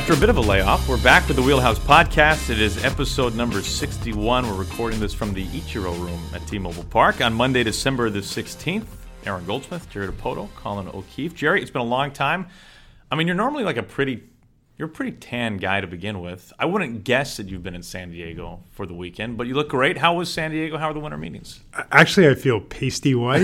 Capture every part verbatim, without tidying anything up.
After a bit of a layoff, we're back with the Wheelhouse Podcast. It is episode number sixty-one. We're recording this from the Ichiro Room at T-Mobile Park on Monday, December the sixteenth. Aaron Goldsmith, Jerry DePoto, Colin O'Keefe. Jerry, it's been a long time. I mean, you're normally like a pretty, you're a pretty tan guy to begin with. I wouldn't guess that you've been in San Diego for the weekend, but you look great. How was San Diego? How are the winter meetings? Actually, I feel pasty white.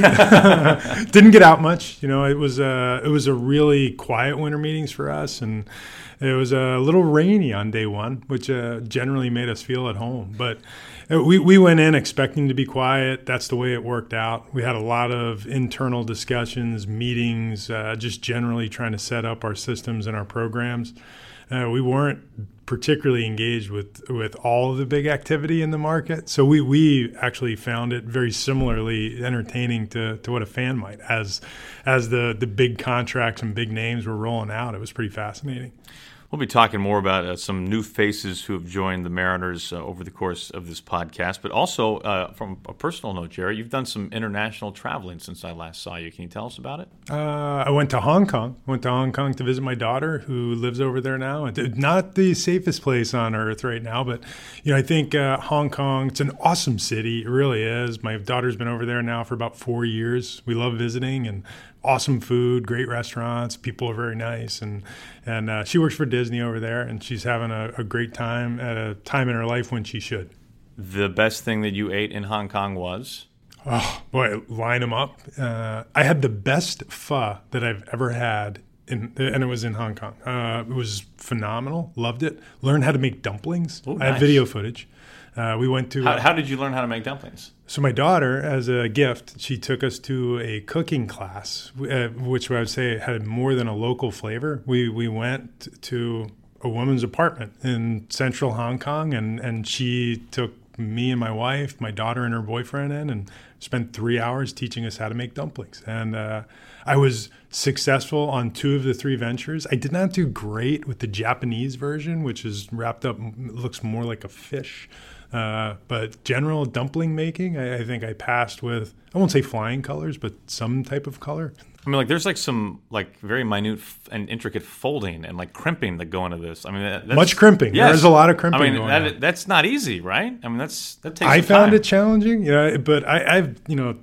Didn't get out much. You know, it was a, it was a really quiet winter meetings for us, and it was a little rainy on day one, which uh, generally made us feel at home. But we, we went in expecting to be quiet. That's the way it worked out. We had a lot of internal discussions, meetings, uh, just generally trying to set up our systems and our programs. Uh, we weren't particularly engaged with, with all of the big activity in the market. So we, we actually found it very similarly entertaining to, to what a fan might. As as the, the big contracts and big names were rolling out, it was pretty fascinating. We'll be talking more about uh, some new faces who have joined the Mariners uh, over the course of this podcast. But also, uh, from a personal note, Jerry, you've done some international traveling since I last saw you. Can you tell us about it? Uh, I went to Hong Kong. I went to Hong Kong to visit my daughter, who lives over there now. Not the safest place on earth right now, but you know, I think uh, Hong Kong, it's an awesome city. It really is. My daughter's been over there now for about four years. We love visiting, and awesome food, great restaurants, people are very nice, and and uh, she works for Disney over there, and she's having a, a great time at a time in her life when she should. The best thing that you ate in Hong Kong was? Oh, boy, line them up. Uh, I had the best pho that I've ever had, in, and it was in Hong Kong. Uh, it was phenomenal, loved it. Learned how to make dumplings. Ooh, I have nice. video footage. Uh, we went to. How, how did you learn how to make dumplings? So my daughter, as a gift, she took us to a cooking class, uh, which I would say had more than a local flavor. We we went to a woman's apartment in central Hong Kong, and, and she took me and my wife, my daughter and her boyfriend in, and spent three hours teaching us how to make dumplings. And uh, I was successful on two of the three ventures. I did not do great with the Japanese version, which is wrapped up, looks more like a fish. Uh, but general dumpling making, I, I think I passed with, I won't say flying colors, but some type of color. I mean, like, there's like some like very minute f- and intricate folding and like crimping that go into this. I mean, that, that's, much crimping. Yes. There's a lot of crimping. I mean, going that, on. that's not easy, right? I mean, that's that takes. I some found time. it challenging, yeah, but I, I've you know.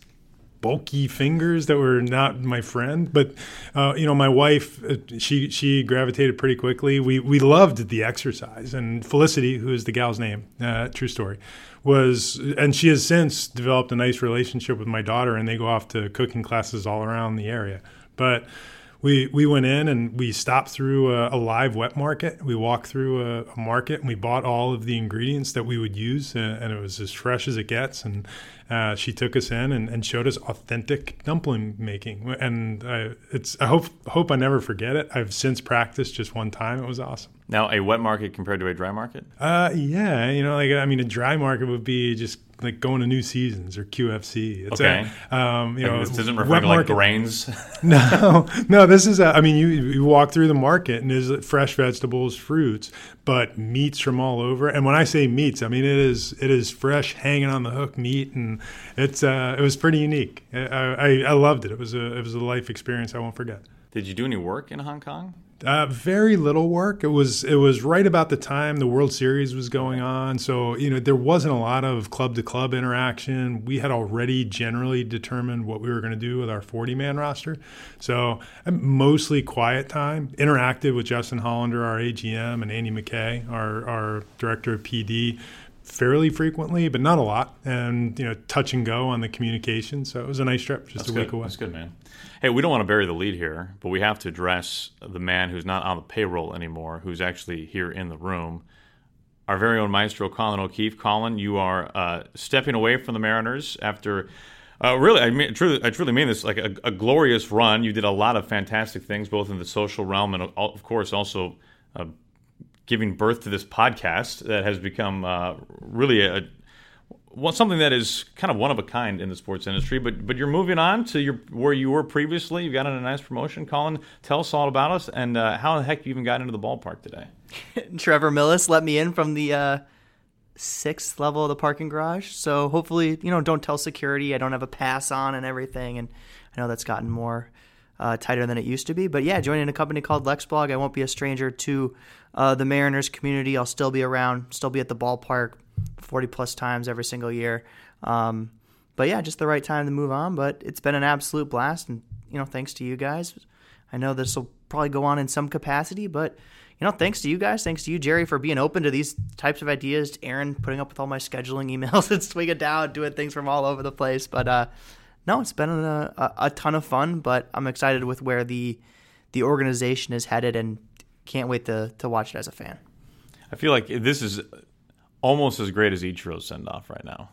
bulky fingers that were not my friend, but uh, you know, my wife, she she gravitated pretty quickly. We we loved the exercise, and Felicity, who is the gal's name, uh, true story, was, and she has since developed a nice relationship with my daughter, and they go off to cooking classes all around the area. But we we went in and we stopped through a, a live wet market. We walked through a, a market and we bought all of the ingredients that we would use, and, and it was as fresh as it gets. And uh, she took us in and, and showed us authentic dumpling making. And uh, it's I hope hope I never forget it. I've since practiced just one time. It was awesome. Now, a wet market compared to a dry market? Uh, yeah, you know, like I mean, a dry market would be just like going to New Seasons or Q F C. It's okay. A, um, you like know, this doesn't refer wet to like market. grains. No, no. This is. A, I mean, you you walk through the market and there's fresh vegetables, fruits, but meats from all over. And when I say meats, I mean it is it is fresh, hanging on the hook meat, and it's uh, it was pretty unique. I, I I loved it. It was a it was a life experience I won't forget. Did you do any work in Hong Kong? Uh, very little work. It was it was right about the time the World Series was going on, so you know there wasn't a lot of club to club interaction. We had already generally determined what we were going to do with our forty-man roster, so mostly quiet time. Interacted with Justin Hollander, our A G M, and Andy McKay, our our director of P D, fairly frequently, but not a lot, and you know touch and go on the communication. So it was a nice trip, just That's a good. week away. That's good, man. Hey, we don't want to bury the lead here, but we have to address the man who's not on the payroll anymore, who's actually here in the room. Our very own maestro, Colin O'Keefe. Colin, you are uh, stepping away from the Mariners after, uh, really, I mean, truly, I truly mean this, like a, a glorious run. You did a lot of fantastic things, both in the social realm and, of course, also uh, giving birth to this podcast that has become uh, really a well, something that is kind of one of a kind in the sports industry, but but you're moving on to your where you were previously. You've gotten a nice promotion. Colin, tell us all about us and uh, how the heck you even got into the ballpark today. Trevor Millis let me in from the uh, sixth level of the parking garage. So hopefully, you know, don't tell security I don't have a pass on and everything. And I know that's gotten more uh, tighter than it used to be. But yeah, joining a company called LexBlog, I won't be a stranger to uh, the Mariners community. I'll still be around, still be at the ballpark forty plus times every single year. Um, but yeah, just the right time to move on. But it's been an absolute blast, and you know, thanks to you guys. I know this will probably go on in some capacity, but you know, thanks to you guys, thanks to you, Jerry, for being open to these types of ideas. Aaron putting up with all my scheduling emails and swinging down, doing things from all over the place. But uh, no, it's been a, a, a ton of fun. But I'm excited with where the the organization is headed, and can't wait to to watch it as a fan. I feel like this is almost as great as Ichiro's send off right now.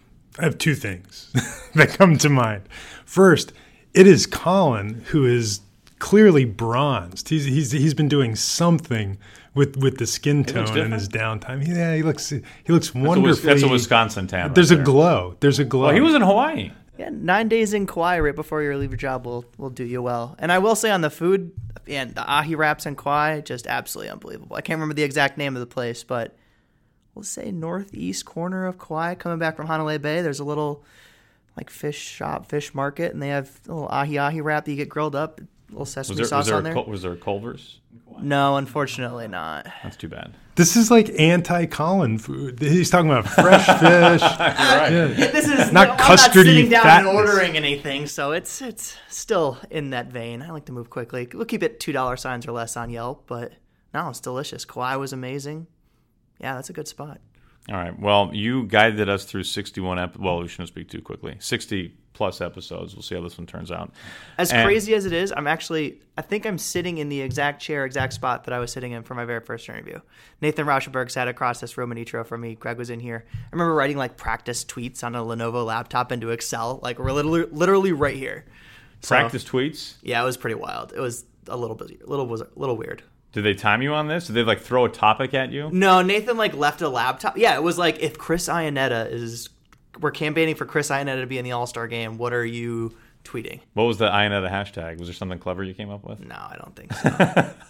I have two things that come to mind. First, it is Colin who is clearly bronzed. He's he's he's been doing something with, with the skin tone in his downtime. Yeah, he looks he looks wonderfully. That's a Wisconsin tan. Right There's there. a glow. There's a glow. Well, he was in Hawaii. Yeah, nine days in Kauai right before you leave your job will will do you well. And I will say on the food, and the ahi wraps in Kauai, just absolutely unbelievable. I can't remember the exact name of the place, but we'll say northeast corner of Kauai, coming back from Hanalei Bay. There's a little like fish shop, fish market, and they have a little ahi ahi wrap that you get grilled up. A little sesame was there, sauce was there on there. A, was there a Culver's? No, unfortunately not. That's too bad. This is like anti-Colin food. He's talking about fresh fish. Right. Yeah. This is Not I'm custardy not sitting down fatness. and ordering anything, so it's it's still in that vein. I like to move quickly. We'll keep it two dollar signs or less on Yelp, but no, it's delicious. Kauai was amazing. Yeah, that's a good spot. All right. Well, you guided us through sixty-one. Ep- well, we shouldn't speak too quickly. sixty plus episodes. We'll see how this one turns out. As and, crazy as it is, I'm actually, I think I'm sitting in the exact chair, exact spot that I was sitting in for my very first interview. Nathan Rauschenberg sat across this room in Ichiro from me. Greg was in here. I remember writing like practice tweets on a Lenovo laptop into Excel. Like we're literally, literally right here. So, practice tweets? Yeah, it was pretty wild. It was a little bit, little was a little weird. Did they time you on this? Did they like throw a topic at you? No, Nathan like left a laptop. Yeah, it was like if Chris Iannetta is, we're campaigning for Chris Iannetta to be in the All-Star game. What are you tweeting? What was the Iannetta hashtag? Was there something clever you came up with? No, I don't think so.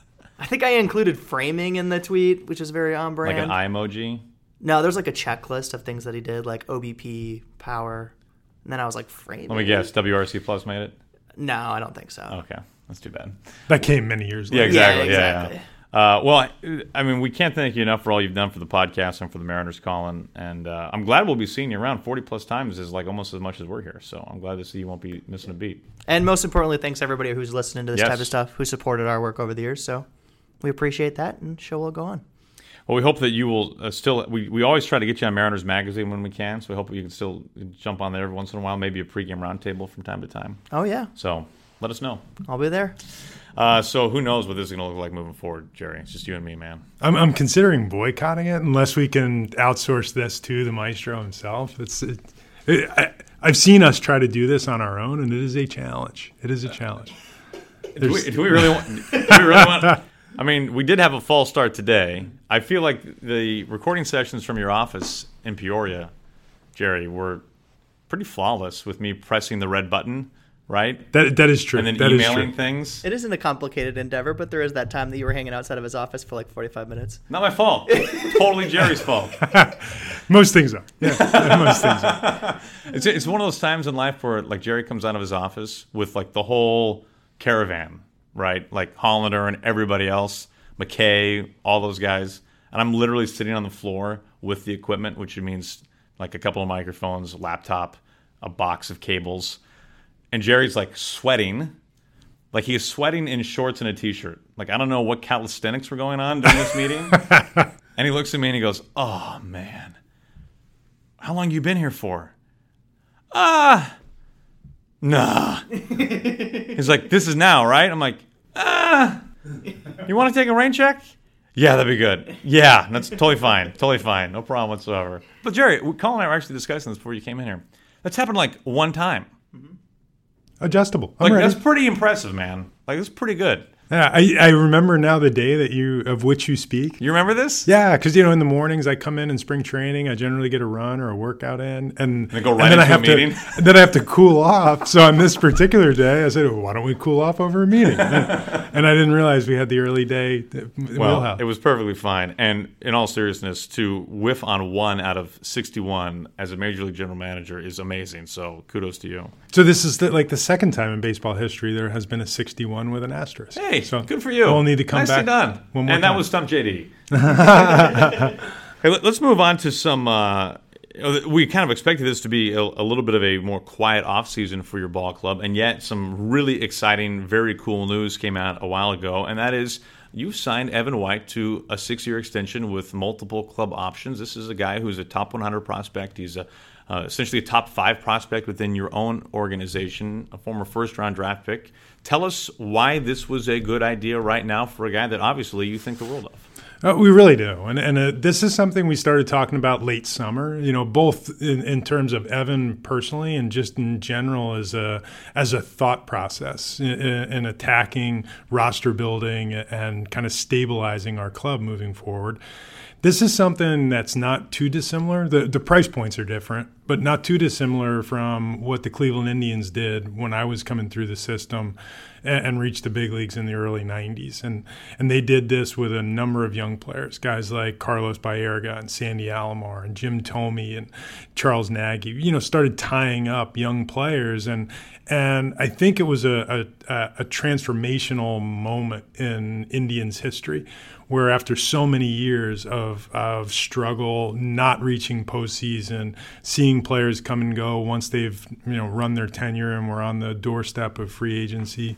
I think I included framing in the tweet, which is very on brand. Like an eye emoji? No, there's like a checklist of things that he did, like O B P, power, and then I was like framing. Let me guess. W R C Plus made it? No, I don't think so. Okay, that's too bad. That came many years Yeah, later. exactly. Yeah, Yeah, exactly. yeah. Uh, well, I mean, we can't thank you enough for all you've done for the podcast and for the Mariners, Colin. And uh, I'm glad we'll be seeing you around. forty plus times is like almost as much as we're here. So I'm glad to see you won't be missing a beat. And most importantly, thanks everybody who's listening to this Yes. type of stuff, who supported our work over the years. So we appreciate that, and show will go on. Well, we hope that you will uh, still. We, we always try to get you on Mariners Magazine when we can. So we hope you can still jump on there every once in a while. Maybe a pregame roundtable from time to time. Oh yeah, So let us know. I'll be there. Uh, so who knows what this is going to look like moving forward, Jerry? It's just you and me, man. I'm, I'm considering boycotting it unless we can outsource this to the maestro himself. It's it, it, I, I've seen us try to do this on our own, and it is a challenge. It is a challenge. Do we, do we really want? Do we really want? I mean, we did have a false start today. I feel like the recording sessions from your office in Peoria, Jerry, were pretty flawless with me pressing the red button, right? That that is true. And then that is emailing true. things. It isn't a complicated endeavor, but there is that time that you were hanging outside of his office for like forty-five minutes. Not my fault. Totally Jerry's fault. Most things are. Yeah, most things are. It's it's one of those times in life where like Jerry comes out of his office with like the whole caravan, right? Like Hollander and everybody else, McKay, all those guys, and I'm literally sitting on the floor with the equipment, which means like a couple of microphones, laptop, a box of cables, and Jerry's like sweating, like he is sweating in shorts and a t-shirt. Like I don't know what calisthenics were going on during this meeting, and he looks at me and he goes, "Oh man, how long you been here for?" Ah. Nah. He's like, this is now, right? I'm like, ah. You want to take a rain check? Yeah, that'd be good. Yeah, that's totally fine. Totally fine. No problem whatsoever. But Jerry, Colin and I were actually discussing this before you came in here. That's happened like one time. Adjustable. I'm Like ready. that's pretty impressive, man. Like that's pretty good. Yeah, I, I remember now the day that you of which you speak. You remember this? Yeah, because you know in the mornings I come in in spring training, I generally get a run or a workout in, and, and go right and then into I have a meeting. To, and then I have to cool off. So on this particular day, I said, well, "Why don't we cool off over a meeting?" And I didn't realize we had the early day. Well, wheelhouse. It was perfectly fine. And in all seriousness, to whiff on one out of sixty-one as a major league general manager is amazing. So kudos to you. So this is the, like the second time in baseball history there has been a sixty-one with an asterisk. Hey, so good for you. We'll need to come Nicely back done. one more and time. that was Stump J D. Hey, let's move on to some. Uh, we kind of expected this to be a, a little bit of a more quiet offseason for your ball club, and yet some really exciting, very cool news came out a while ago, and that is you signed Evan White to a six-year extension with multiple club options. This is a guy who's a top one hundred prospect. He's a Uh, essentially a top five prospect within your own organization, a former first-round draft pick. Tell us why this was a good idea right now for a guy that obviously you think the world of. Uh, we really do, and and uh, this is something we started talking about late summer. You know, both in, in terms of Evan personally and just in general as a as a thought process in, in attacking roster building and kind of stabilizing our club moving forward. This is something that's not too dissimilar. The the price points are different, but not too dissimilar from what the Cleveland Indians did when I was coming through the system and, and reached the big leagues in the early nineties. And and they did this with a number of young players, guys like Carlos Baerga and Sandy Alomar and Jim Thome and Charles Nagy, you know, started tying up young players. And and I think it was a, a, a transformational moment in Indians history where after so many years of of struggle, not reaching postseason, seeing players come and go once they've you know run their tenure and we're on the doorstep of free agency,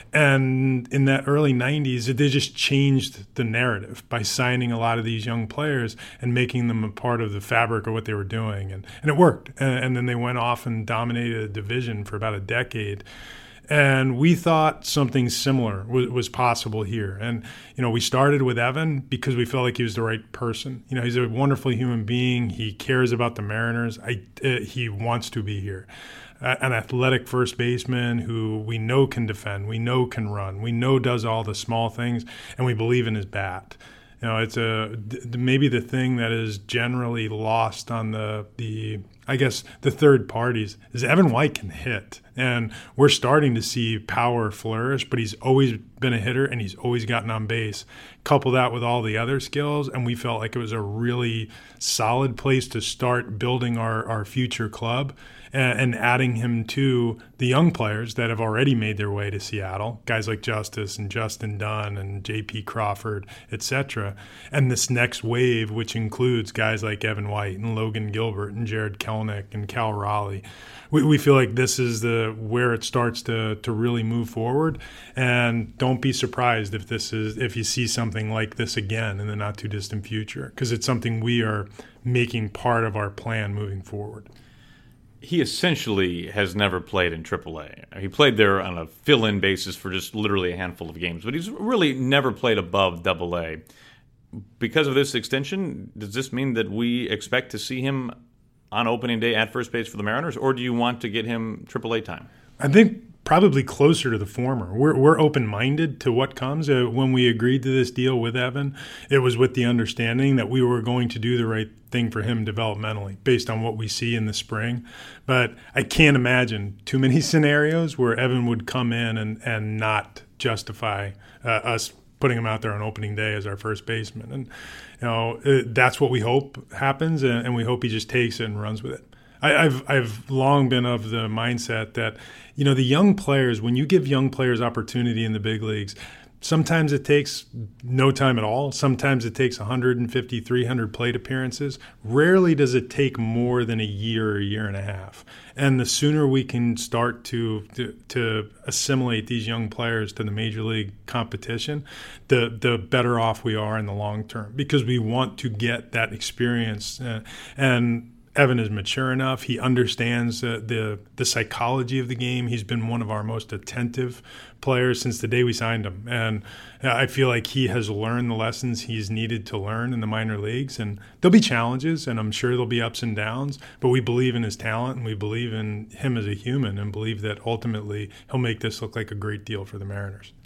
and in that early nineties, they just changed the narrative by signing a lot of these young players and making them a part of the fabric of what they were doing, and and it worked. And, and then they went off and dominated a division for about a decade. And we thought something similar was, was possible here. And, you know, we started with Evan because we felt like he was the right person. You know, he's a wonderful human being. He cares about the Mariners. I, uh, he wants to be here. Uh, an athletic first baseman who we know can defend, we know can run, we know does all the small things, and we believe in his bat. You know, it's a maybe the thing that is generally lost on the the I guess the third parties is Evan White can hit, and we're starting to see power flourish. But he's always been a hitter, and he's always gotten on base. Couple that with all the other skills, and we felt like it was a really solid place to start building our our future club. And adding him to the young players that have already made their way to Seattle, guys like Justice and Justin Dunn and J P Crawford, et cetera. And this next wave, which includes guys like Evan White and Logan Gilbert and Jared Kelenic and Cal Raleigh. We, we feel like this is the where it starts to to really move forward. And don't be surprised if this is if you see something like this again in the not too distant future, because it's something we are making part of our plan moving forward. He essentially has never played in triple A. He played there on a fill-in basis for just literally a handful of games, but he's really never played above double A. Because of this extension, does this mean that we expect to see him on opening day at first base for the Mariners, or do you want to get him triple A time? I think probably closer to the former. We're we're open-minded to what comes. Uh, when we agreed to this deal with Evan, it was with the understanding that we were going to do the right thing for him developmentally based on what we see in the spring. But I can't imagine too many scenarios where Evan would come in and, and not justify uh, us putting him out there on opening day as our first baseman. And you know uh, that's what we hope happens, and, and we hope he just takes it and runs with it. I, I've I've long been of the mindset that, you know, the young players, when you give young players opportunity in the big leagues, sometimes it takes no time at all. Sometimes it takes one fifty, three hundred plate appearances. Rarely does it take more than a year or a year and a half. And the sooner we can start to to, to assimilate these young players to the major league competition, the the better off we are in the long term, because we want to get that experience. Uh, and Evan is mature enough. He understands uh, the the psychology of the game. He's been one of our most attentive players since the day we signed him. And I feel like he has learned the lessons he's needed to learn in the minor leagues. And there'll be challenges, and I'm sure there'll be ups and downs, but we believe in his talent, and we believe in him as a human, and believe that ultimately he'll make this look like a great deal for the Mariners.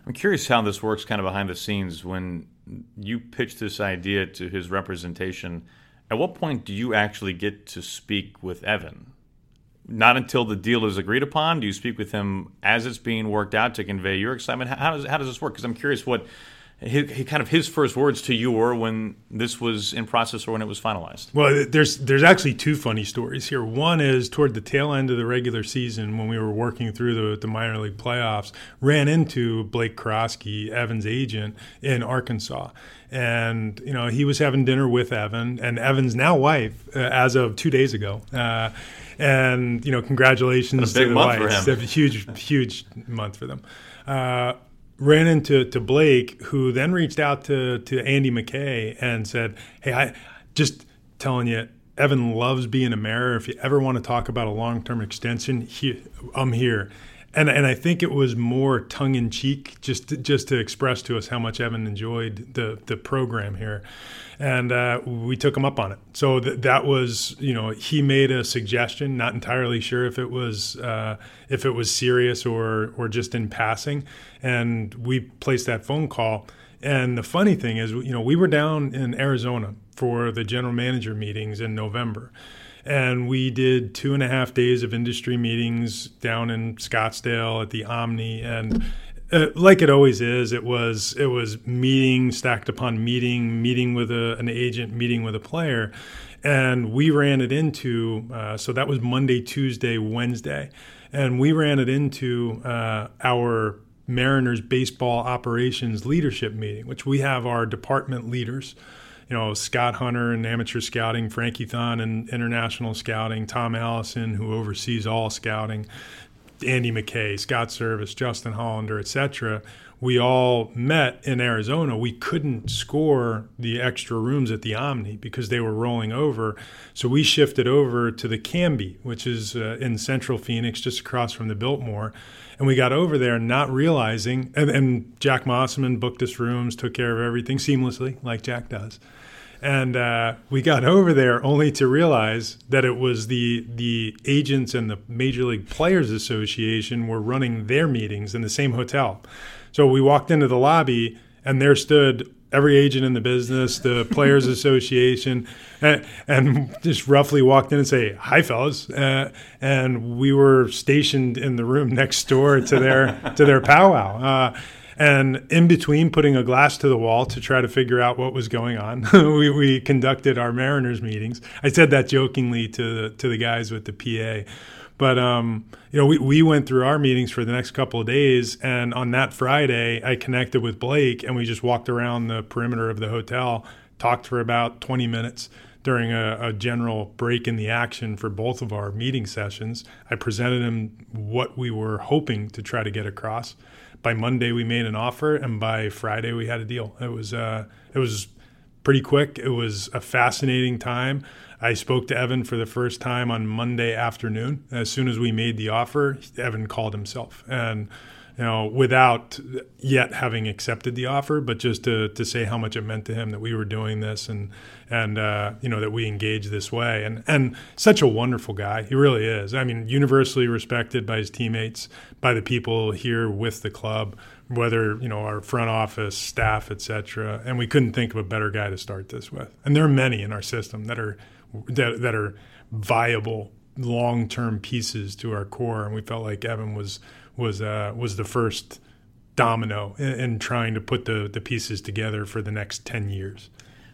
I'm curious how this works kind of behind the scenes when you pitch this idea to his representation. At what point do you actually get to speak with Evan? Not until the deal is agreed upon? Do you speak with him as it's being worked out to convey your excitement? How does, how does this work? Because I'm curious what He, he kind of his first words to you were when this was in process or when it was finalized. Well, there's there's actually two funny stories here. One is toward the tail end of the regular season when we were working through the, the minor league playoffs, ran into Blake Krosky, Evan's agent, in Arkansas. And, you know, he was having dinner with Evan and Evan's now wife uh, as of two days ago. Uh, and, you know, congratulations to the wife. It's a huge, huge month for them. Uh, ran into to Blake, who then reached out to, to Andy McKay and said, hey, I just telling you, Evan loves being a Mariner. If you ever want to talk about a long-term extension, he, I'm here. And and I think it was more tongue-in-cheek just to, just to express to us how much Evan enjoyed the, the program here. And uh, we took him up on it. So th- that was, you know, he made a suggestion, not entirely sure if it was uh, if it was serious or or just in passing. And we placed that phone call. And the funny thing is, you know, we were down in Arizona for the general manager meetings in November. And we did two and a half days of industry meetings down in Scottsdale at the Omni. And uh, like it always is, it was it was meeting stacked upon meeting, meeting with a, an agent, meeting with a player. And we ran it into, uh, so that was Monday, Tuesday, Wednesday. And we ran it into uh, our Mariners baseball operations leadership meeting, which we have our department leaders. You know, Scott Hunter in amateur scouting, Frankie Thon in international scouting, Tom Allison, who oversees all scouting, Andy McKay, Scott Service, Justin Hollander, et cetera. We all met in Arizona. We couldn't score the extra rooms at the Omni because they were rolling over. So we shifted over to the Canby, which is uh, in central Phoenix, just across from the Biltmore. And we got over there not realizing, and, and Jack Mosselman booked us rooms, took care of everything seamlessly, like Jack does. And uh, we got over there only to realize that it was the the agents and the Major League Players Association were running their meetings in the same hotel. So we walked into the lobby, and there stood every agent in the business, the Players Association, and, and just roughly walked in and say, "Hi, fellas." Uh, and we were stationed in the room next door to their to their powwow. Uh, And in between putting a glass to the wall to try to figure out what was going on, we, we conducted our Mariners meetings. I said that jokingly to the, to the guys with the P A. But, um, you know, we, we went through our meetings for the next couple of days. And on that Friday, I connected with Blake, and we just walked around the perimeter of the hotel, talked for about twenty minutes during a, a general break in the action for both of our meeting sessions. I presented him what we were hoping to try to get across. By Monday, we made an offer, and by Friday, we had a deal. It was uh, it was pretty quick. It was a fascinating time. I spoke to Evan for the first time on Monday afternoon. As soon as we made the offer, Evan called himself, and you know, without yet having accepted the offer, but just to to say how much it meant to him that we were doing this, and and uh, you know, that we engaged this way, and and such a wonderful guy. He really is. I mean, universally respected by his teammates, by the people here with the club, whether, you know, our front office, staff, et cetera. And we couldn't think of a better guy to start this with. And there are many in our system that are that, that are viable long-term pieces to our core, and we felt like Evan was was uh, was the first domino in, in trying to put the, the pieces together for the next ten years.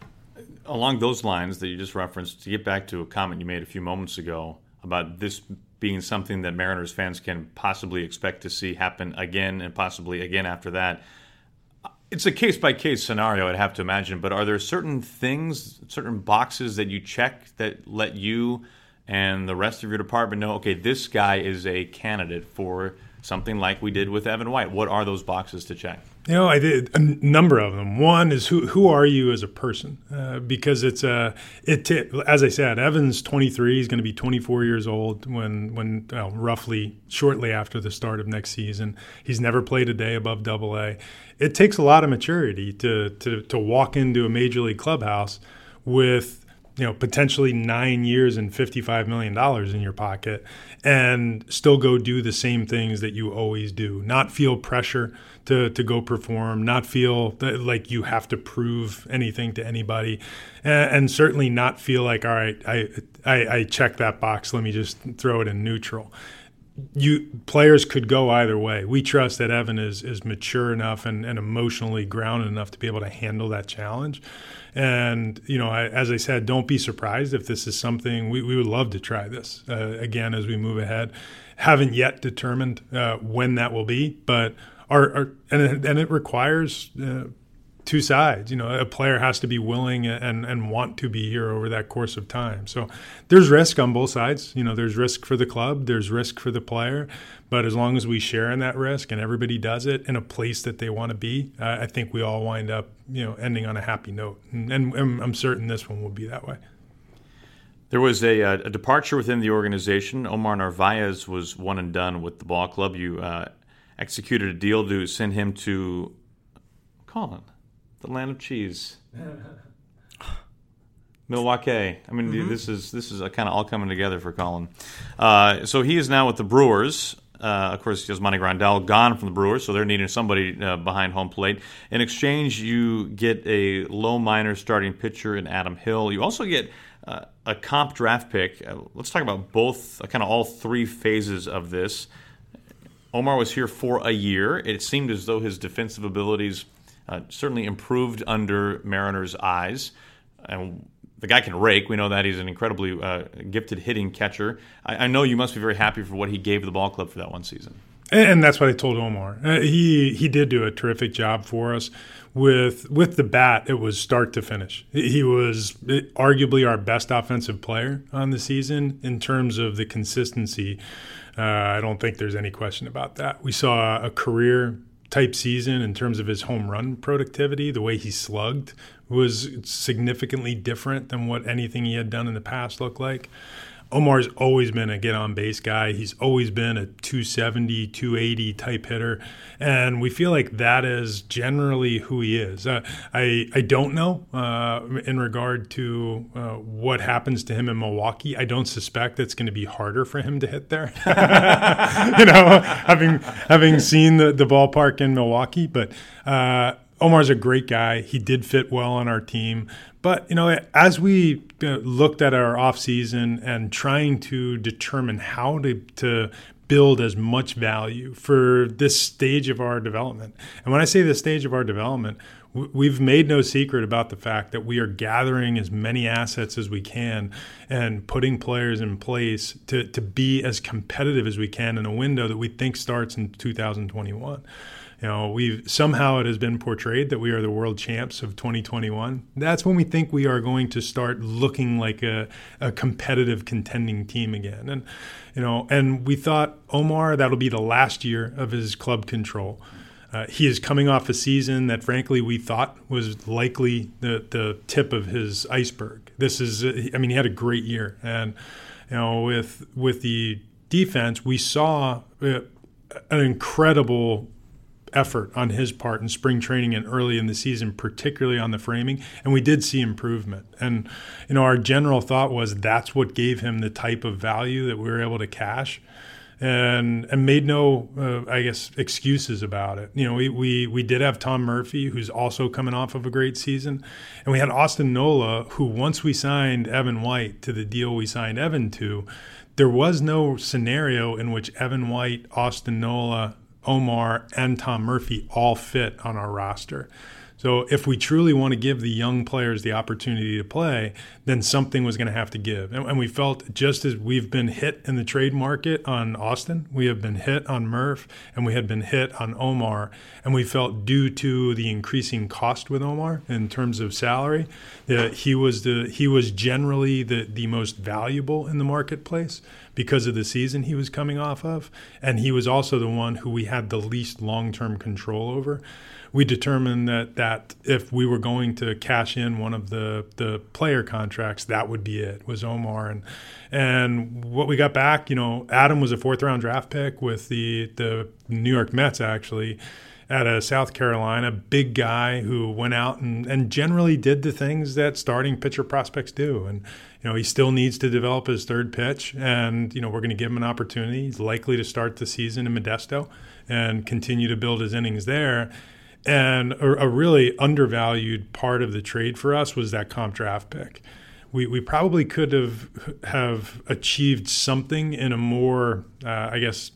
Along those lines that you just referenced, to get back to a comment you made a few moments ago about this being something that Mariners fans can possibly expect to see happen again and possibly again after that, it's a case-by-case scenario, I'd have to imagine, but are there certain things, certain boxes that you check that let you and the rest of your department know, okay, this guy is a candidate for something like we did with Evan White? What are those boxes to check? You know, I did a number of them. One is who who are you as a person? Uh, because it's a it t- as I said, Evan's twenty-three. He's going to be twenty-four years old when when well, roughly shortly after the start of next season. He's never played a day above Double A. It takes a lot of maturity to to to walk into a major league clubhouse with you know, potentially nine years and fifty-five million dollars in your pocket and still go do the same things that you always do, not feel pressure to, to go perform, not feel that, like you have to prove anything to anybody, and, and certainly not feel like, all right, I, I, I checked that box, let me just throw it in neutral. You players could go either way. We trust that Evan is is mature enough and, and emotionally grounded enough to be able to handle that challenge. And, you know, I, as I said, don't be surprised if this is something we, we would love to try this uh, again as we move ahead. Haven't yet determined uh, when that will be, but our, our and, it, and it requires uh, two sides. You know, a player has to be willing and, and want to be here over that course of time. So there's risk on both sides. You know, there's risk for the club, there's risk for the player. But as long as we share in that risk and everybody does it in a place that they want to be, uh, I think we all wind up, you know, ending on a happy note. And, and, and I'm certain this one will be that way. There was a, a departure within the organization. Omar Narvaez was one and done with the ball club. You uh, executed a deal to send him to Colin. The land of cheese, Milwaukee. I mean, mm-hmm. this is this is kind of all coming together for Colin. Uh, so he is now with the Brewers. Uh, of course, Yasmani Grandal gone from the Brewers, so they're needing somebody uh, behind home plate. In exchange, you get a low minor starting pitcher in Adam Hill. You also get uh, a comp draft pick. Uh, let's talk about both, uh, kind of all three phases of this. Omar was here for a year. It seemed as though his defensive abilities Uh, certainly improved under Mariners' eyes. And the guy can rake. We know that. He's an incredibly uh, gifted hitting catcher. I, I know you must be very happy for what he gave the ball club for that one season. And, and that's what I told Omar. Uh, he he did do a terrific job for us. With with the bat, it was start to finish. He was arguably our best offensive player on the season in terms of the consistency. Uh, I don't think there's any question about that. We saw a career type season in terms of his home run productivity. The way he slugged was significantly different than what anything he had done in the past looked like. Omar's always been a get-on-base guy. He's always been a two seventy, two eighty type hitter, and we feel like that is generally who he is. Uh, I I don't know uh, in regard to uh, what happens to him in Milwaukee. I don't suspect it's going to be harder for him to hit there. you know, having having seen the, the ballpark in Milwaukee, but uh, Omar's a great guy. He did fit well on our team. But, you know, as we looked at our offseason and trying to determine how to, to build as much value for this stage of our development, and when I say this stage of our development, we've made no secret about the fact that we are gathering as many assets as we can and putting players in place to, to be as competitive as we can in a window that we think starts in two thousand twenty-one. You know, we've somehow it has been portrayed that we are the world champs of twenty twenty-one. That's when we think we are going to start looking like a, a competitive contending team again. And, you know, and we thought Omar, that'll be the last year of his club control. Uh, he is coming off a season that, frankly, we thought was likely the, the tip of his iceberg. This is, I mean, he had a great year. And, you know, with, with the defense, we saw uh, an incredible effort on his part in spring training and early in the season, particularly on the framing, and we did see improvement. And, you know, our general thought was that's what gave him the type of value that we were able to cash, and and made no, uh, I guess, excuses about it. You know, we, we we did have Tom Murphy, who's also coming off of a great season, and we had Austin Nola, who once we signed Evan White to the deal we signed Evan to, there was no scenario in which Evan White, Austin Nola, Omar, and Tom Murphy all fit on our roster. So if we truly want to give the young players the opportunity to play, then something was going to have to give. And, and we felt just as we've been hit in the trade market on Austin, we have been hit on Murph, and we had been hit on Omar. And we felt due to the increasing cost with Omar in terms of salary, that he was the he was generally the, the most valuable in the marketplace because of the season he was coming off of. And he was also the one who we had the least long-term control over. We determined that, that if we were going to cash in one of the, the player contracts, that would be it, was Omar. And and what we got back, you know, Adam was a fourth-round draft pick with the, the New York Mets, actually. out of South Carolina, big guy who went out and, and generally did the things that starting pitcher prospects do. And, you know, he still needs to develop his third pitch, and, you know, we're going to give him an opportunity. He's likely to start the season in Modesto and continue to build his innings there. And a, a really undervalued part of the trade for us was that comp draft pick. We we probably could have have achieved something in a more, uh, I guess,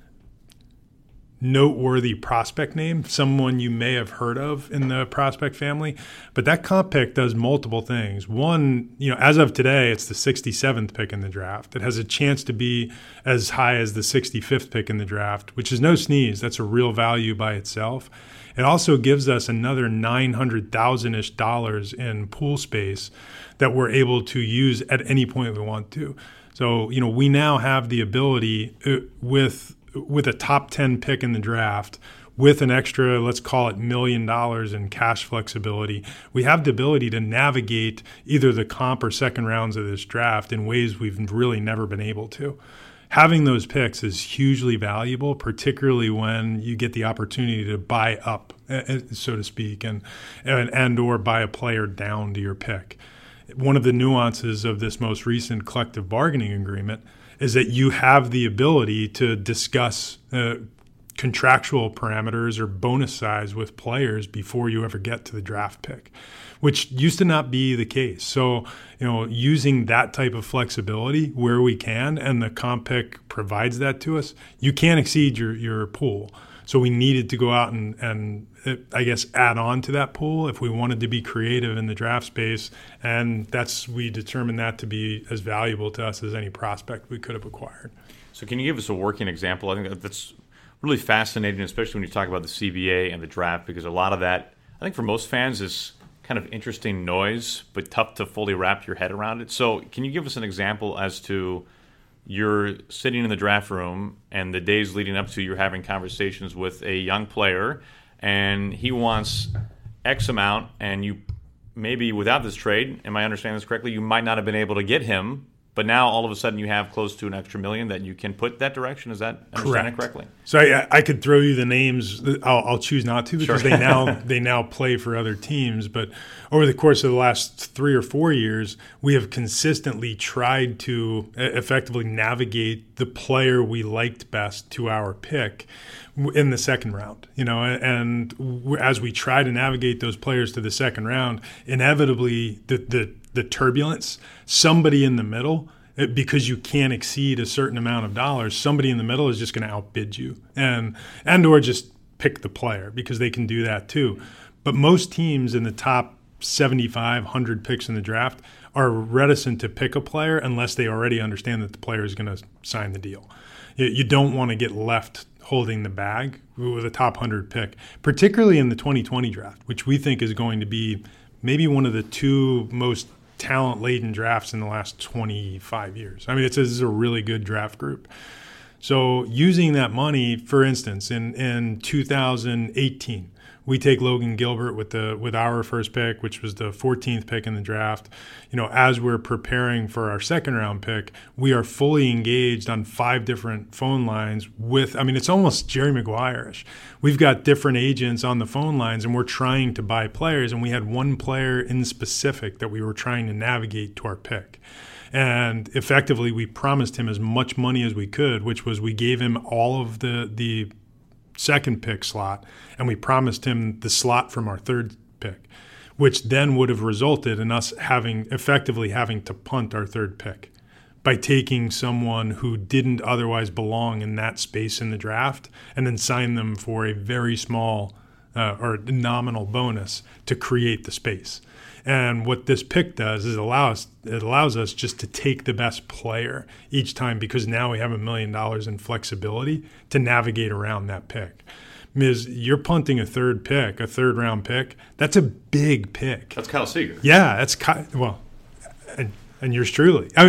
noteworthy prospect name, someone you may have heard of in the prospect family. But that comp pick does multiple things. One, you know, as of today, it's the sixty-seventh pick in the draft. It has a chance to be as high as the sixty-fifth pick in the draft, which is no sneeze. That's a real value by itself. It also gives us another nine hundred thousand dollars-ish dollars in pool space that we're able to use at any point we want to. So, you know, we now have the ability uh, with with a top ten pick in the draft, with an extra, let's call it million dollars in cash flexibility, we have the ability to navigate either the comp or second rounds of this draft in ways we've really never been able to. Having those picks is hugely valuable, particularly when you get the opportunity to buy up, so to speak, and and, and or buy a player down to your pick. One of the nuances of this most recent collective bargaining agreement is that you have the ability to discuss uh, contractual parameters or bonus size with players before you ever get to the draft pick, which used to not be the case. So, you know, using that type of flexibility where we can, and the comp pick provides that to us, you can't exceed your, your pool. So we needed to go out and, and I guess, add on to that pool if we wanted to be creative in the draft space. And that's we determined that to be as valuable to us as any prospect we could have acquired. So can you give us a working example? I think that's really fascinating, especially when you talk about the C B A and the draft, because a lot of that, I think for most fans, is kind of interesting noise, but tough to fully wrap your head around it. So can you give us an example as to you're sitting in the draft room and the days leading up to you're having conversations with a young player and he wants X amount, and you maybe without this trade, am I understanding this correctly, you might not have been able to get him, but now all of a sudden you have close to an extra million that you can put that direction. Is that understanding correctly? So I, I could throw you the names. I'll, I'll choose not to because sure. they now they now play for other teams. But over the course of the last three or four years, we have consistently tried to effectively navigate the player we liked best to our pick in the second round. You know, and as we try to navigate those players to the second round, inevitably the the the turbulence, somebody in the middle, because you can't exceed a certain amount of dollars, somebody in the middle is just going to outbid you and and or just pick the player, because they can do that too. But most teams in the top seventy-five, one hundred picks in the draft are reticent to pick a player unless they already understand that the player is going to sign the deal. You don't want to get left holding the bag with a top one hundred pick, particularly in the twenty twenty draft, which we think is going to be maybe one of the two most talent-laden drafts in the last twenty-five years. I mean, it's a, this is a really good draft group. So using that money, for instance, in, in two thousand eighteen, we take Logan Gilbert with the with our first pick, which was the fourteenth pick in the draft. You know, as we're preparing for our second round pick, we are fully engaged on five different phone lines with, I mean, it's almost Jerry Maguire-ish. We've got different agents on the phone lines, and we're trying to buy players, and we had one player in specific that we were trying to navigate to our pick. And effectively, we promised him as much money as we could, which was we gave him all of the the second pick slot, and we promised him the slot from our third pick, which then would have resulted in us having effectively having to punt our third pick by taking someone who didn't otherwise belong in that space in the draft and then sign them for a very small uh, or nominal bonus to create the space. And what this pick does is allow us, it allows us just to take the best player each time, because now we have a million dollars in flexibility to navigate around that pick. Miz, you're punting a third pick, a third round pick. That's a big pick. That's Kyle Seager. Yeah, that's Kyle. Well, and, and yours truly. I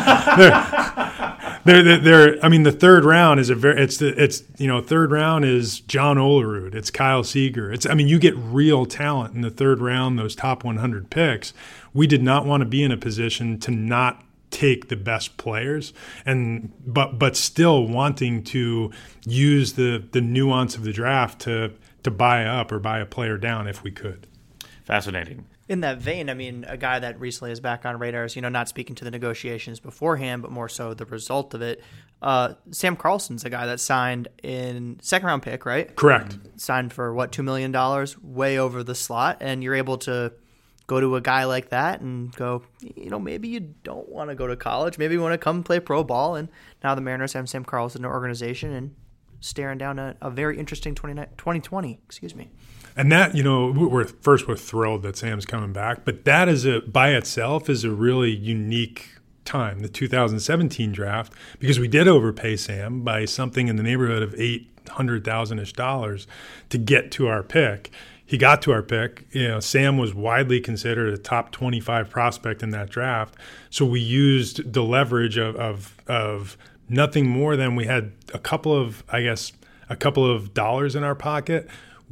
mean, they're, they're, they're, I mean, the third round is a very, it's the, it's, you know, third round is John Olerud. It's Kyle Seager. It's, I mean, you get real talent in the third round, those top one hundred picks. We did not want to be in a position to not take the best players, and but but still wanting to use the the nuance of the draft to to buy up or buy a player down if we could. Fascinating. In that vein, I mean, a guy that recently is back on radars, you know, not speaking to the negotiations beforehand, but more so the result of it. Uh, Sam Carlson's a guy that signed in second round pick, right? Correct. Signed for what, two million dollars, way over the slot. And you're able to go to a guy like that and go, you know, maybe you don't want to go to college. Maybe you want to come play pro ball. And now the Mariners have Sam Carlson in their organization and staring down a, a very interesting twenty twenty, excuse me. And that, you know, we're first we're thrilled that Sam's coming back, but that is a by itself is a really unique time, the two thousand seventeen draft, because we did overpay Sam by something in the neighborhood of eight hundred thousand ish dollars to get to our pick. He got to our pick. You know, Sam was widely considered a top twenty-five prospect in that draft, so we used the leverage of of, of nothing more than we had a couple of, I guess, a couple of dollars in our pocket.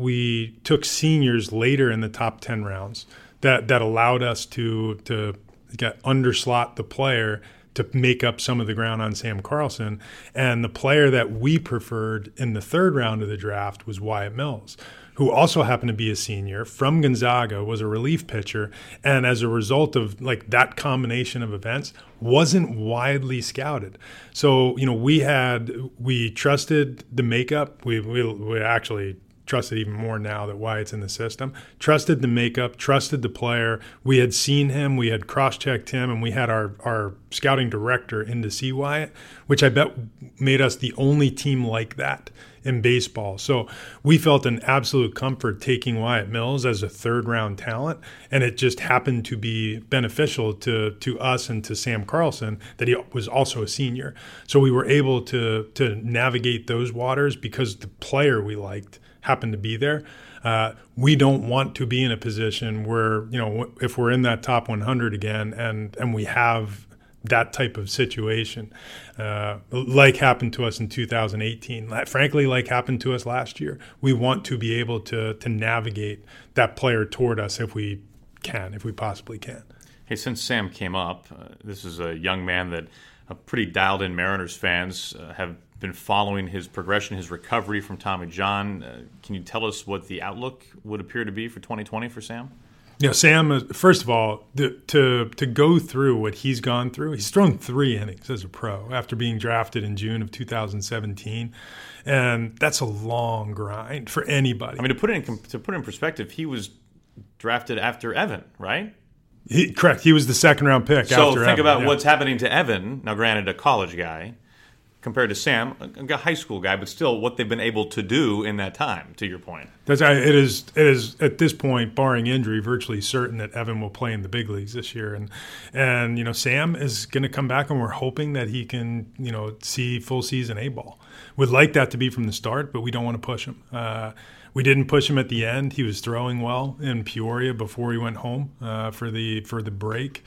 We took seniors later in the top ten rounds that, that allowed us to to get underslot the player to make up some of the ground on Sam Carlson. And the player that we preferred in the third round of the draft was Wyatt Mills, who also happened to be a senior from Gonzaga, was a relief pitcher, and as a result of like that combination of events, wasn't widely scouted. So, you know, we had we trusted the makeup. We we, we actually trusted even more now that Wyatt's in the system, trusted the makeup, trusted the player. We had seen him, we had cross-checked him, and we had our, our scouting director in to see Wyatt, which I bet made us the only team like that in baseball. So we felt an absolute comfort taking Wyatt Mills as a third-round talent, and it just happened to be beneficial to to us and to Sam Carlson that he was also a senior. So we were able to to navigate those waters because the player we liked happened to be there. Uh, we don't want to be in a position where, you know, if we're in that top one hundred again and, and we have that type of situation, uh, like happened to us in two thousand eighteen, frankly, like happened to us last year. We want to be able to to navigate that player toward us if we can, if we possibly can. Hey, since Sam came up, uh, this is a young man that uh, pretty dialed-in Mariners fans uh, have been following his progression, his recovery from Tommy John. Uh, can you tell us what the outlook would appear to be for twenty twenty for Sam? You know, Sam, first of all, the, to to go through what he's gone through, he's thrown three innings as a pro after being drafted in June of two thousand seventeen, and that's a long grind for anybody. I mean, to put it in to put it in perspective, he was drafted after Evan, right? He, correct. He was the second round pick. So after think Evan, about yeah. what's happening to Evan. Now, granted, a college guy, compared to Sam, a high school guy, but still what they've been able to do in that time, to your point. That's it is it is at this point, barring injury, virtually certain that Evan will play in the big leagues this year. And and you know, Sam is gonna come back, and we're hoping that he can, you know, see full season A ball. Would like that to be from the start, but we don't want to push him. Uh, we didn't push him at the end. He was throwing well in Peoria before he went home uh, for the for the break.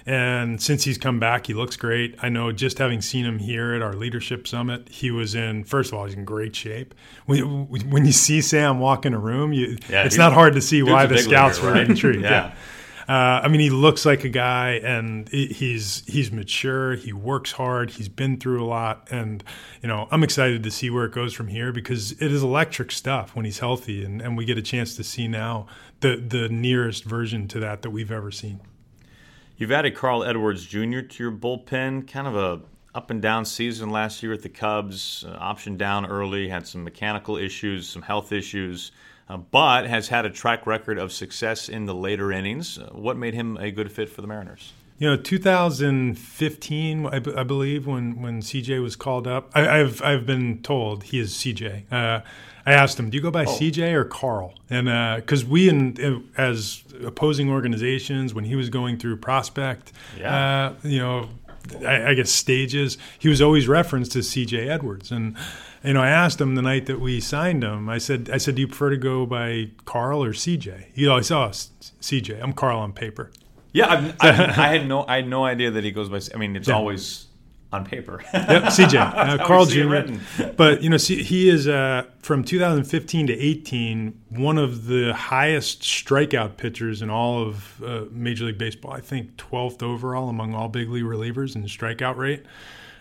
And since he's come back, he looks great. I know just having seen him here at our leadership summit, he was in, first of all, he's in great shape. When, when you see Sam walk in a room, you, yeah, it's not hard to see why the scouts leader, were right? intrigued. yeah. yeah. Uh, I mean, he looks like a guy, and he's he's mature. He works hard. He's been through a lot, and you know, I'm excited to see where it goes from here because it is electric stuff when he's healthy, and, and we get a chance to see now the the nearest version to that that we've ever seen. You've added Carl Edwards Junior to your bullpen. Kind of a up and down season last year with the Cubs. Uh, optioned down early, had some mechanical issues, some health issues, uh, but has had a track record of success in the later innings. Uh, what made him a good fit for the Mariners? You know, two thousand fifteen, I, b- I believe, when, when C J was called up. I, I've I've been told he is C J. Uh, I asked him, "Do you go by oh. C J or Carl?" And because uh, we, in, as opposing organizations, when he was going through prospect, yeah. uh, you know, I, I guess stages, he was always referenced as C J Edwards. And you know, I asked him the night that we signed him. I said, "I said, do you prefer to go by Carl or C J?" He always said, "Oh, C J. I'm Carl on paper." Yeah, I, I, I had no, I had no idea that he goes by. I mean, it's yeah. always on paper. Yep, C J, uh, Carl Junior But you know, see, he is uh, from two thousand fifteen to eighteen one of the highest strikeout pitchers in all of uh, Major League Baseball. I think twelfth overall among all big league relievers in strikeout rate.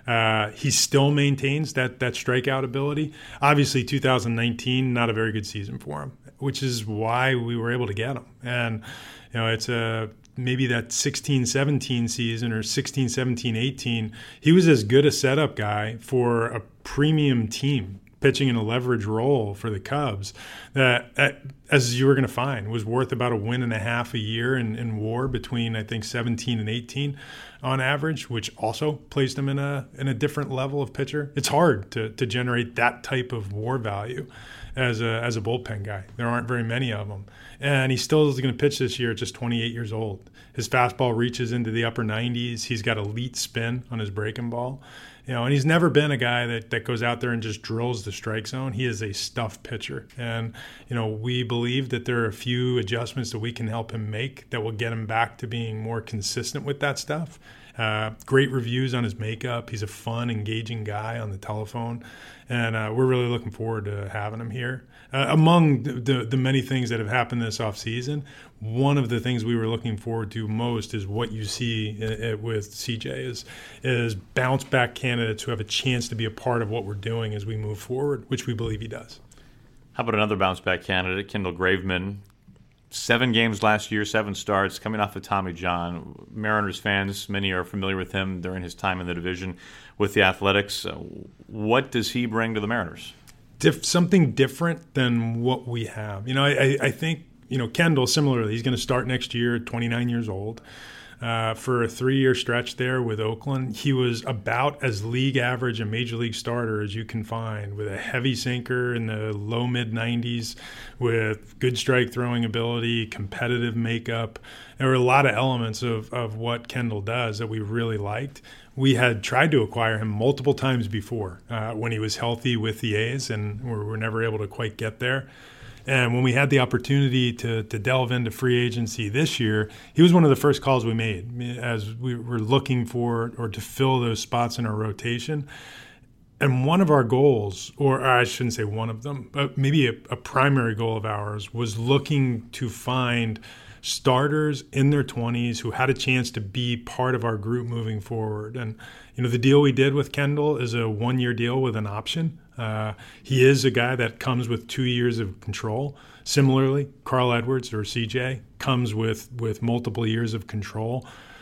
Uh, he still maintains that that strikeout ability. Obviously, two thousand nineteen, not a very good season for him, which is why we were able to get him. And you know, it's a maybe that sixteen seventeen season or sixteen seventeen eighteen, he was as good a setup guy for a premium team pitching in a leverage role for the Cubs that, as you were going to find, was worth about a win and a half a year in, in WAR between, I think, seventeen and eighteen on average, which also placed him in a in a different level of pitcher. It's hard to to generate that type of WAR value as a as a bullpen guy. There aren't very many of them. And he still is going to pitch this year at just twenty-eight years old. His fastball reaches into the upper nineties. He's got elite spin on his breaking ball. You know, and he's never been a guy that, that goes out there and just drills the strike zone. He is a stuff pitcher. And, you know, we believe that there are a few adjustments that we can help him make that will get him back to being more consistent with that stuff. Uh, great reviews on his makeup. He's a fun, engaging guy on the telephone. And uh, we're really looking forward to having him here. Uh, among the, the, the many things that have happened this offseason, one of the things we were looking forward to most is what you see uh, with C J is, is bounce-back candidates who have a chance to be a part of what we're doing as we move forward, which we believe he does. How about another bounce-back candidate, Kendall Graveman? Seven games last year, seven starts, coming off of Tommy John. Mariners fans, many are familiar with him during his time in the division with the Athletics. Uh, what does he bring to the Mariners? Dif- something different than what we have. You know, I, I think, you know, Kendall, similarly, he's going to start next year at twenty-nine years old. Uh, for a three-year stretch there with Oakland, he was about as league average a major league starter as you can find, with a heavy sinker in the low mid nineties, with good strike throwing ability, competitive makeup. There were a lot of elements of, of what Kendall does that we really liked. We had tried to acquire him multiple times before uh, when he was healthy with the A's, and we were never able to quite get there. And when we had the opportunity to to delve into free agency this year, he was one of the first calls we made as we were looking for or to fill those spots in our rotation. And one of our goals, or I shouldn't say one of them, but maybe a, a primary goal of ours, was looking to find starters in their twenties who had a chance to be part of our group moving forward. And, you know, the deal we did with Kendall is a one-year deal with an option. Uh, he is a guy that comes with two years of control. Similarly, Carl Edwards, or C J, comes with, with multiple years of control.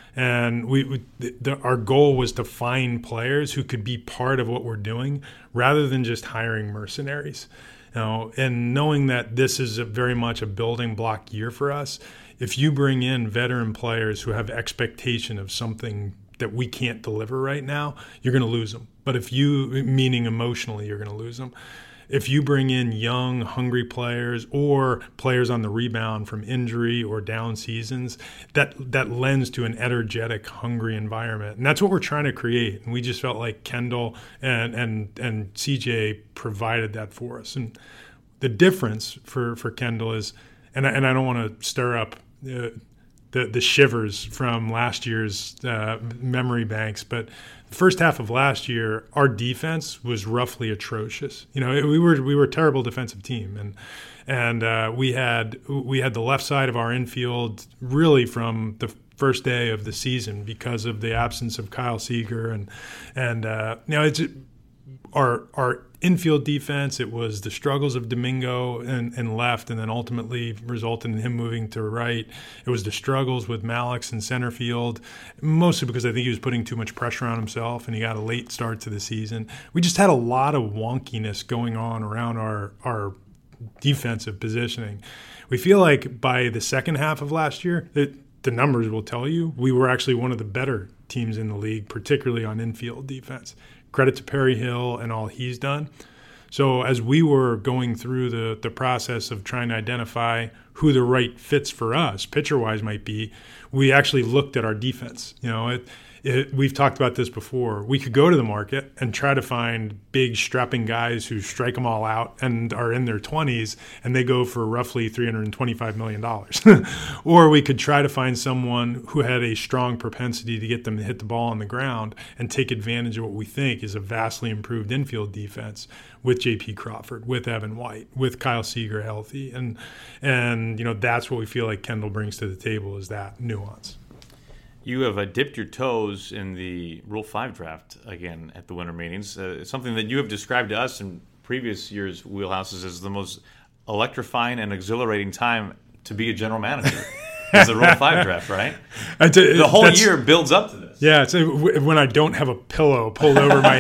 And we, we the, our goal was to find players who could be part of what we're doing rather than just hiring mercenaries. You know, and knowing that this is a very much a building block year for us, if you bring in veteran players who have expectation of something that we can't deliver right now, you're going to lose them. But if you, meaning emotionally, you're going to lose them. If you bring in young, hungry players or players on the rebound from injury or down seasons, that that lends to an energetic, hungry environment. And that's what we're trying to create. And we just felt like Kendall and and, and C J provided that for us. And the difference for, for Kendall is, and I, and I don't want to stir up uh, the, the shivers from last year's uh, memory banks, but the first half of last year, our defense was roughly atrocious. You know, it, we were we were a terrible defensive team, and and uh, we had we had the left side of our infield really from the first day of the season because of the absence of Kyle Seager, and and uh, you know it's our our infield defense. It was the struggles of Domingo and, and left, and then ultimately resulted in him moving to right. It was the struggles with Malix in center field, mostly because I think he was putting too much pressure on himself, and he got a late start to the season. We just had a lot of wonkiness going on around our our defensive positioning. We feel like by the second half of last year, it, the numbers will tell you we were actually one of the better teams in the league, particularly on infield defense. Credit to Perry Hill and all he's done. So as we were going through the, the process of trying to identify who the right fits for us, pitcher-wise might be, we actually looked at our defense. You know, it, it, we've talked about this before. We could go to the market and try to find big, strapping guys who strike them all out and are in their twenties, and they go for roughly three hundred twenty-five million dollars. Or we could try to find someone who had a strong propensity to get them to hit the ball on the ground and take advantage of what we think is a vastly improved infield defense with J P Crawford, with Evan White, with Kyle Seager healthy. And, and you know, that's what we feel like Kendall brings to the table, is that nuance. You have uh, dipped your toes in the Rule five draft again at the winter meetings. Uh, it's something that you have described to us in previous years' wheelhouses as the most electrifying and exhilarating time to be a general manager. It's the Rule five draft, right? I t- the whole year builds up to this. Yeah, it's uh, w- when I don't have a pillow pulled over my